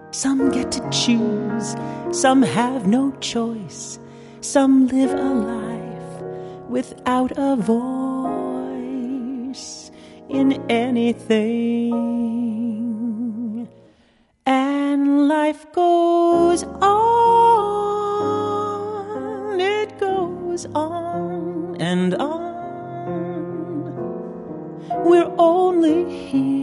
Some get to choose, some have no choice. Some live a life without a voice in anything. And life goes on, it goes on and on. We're only here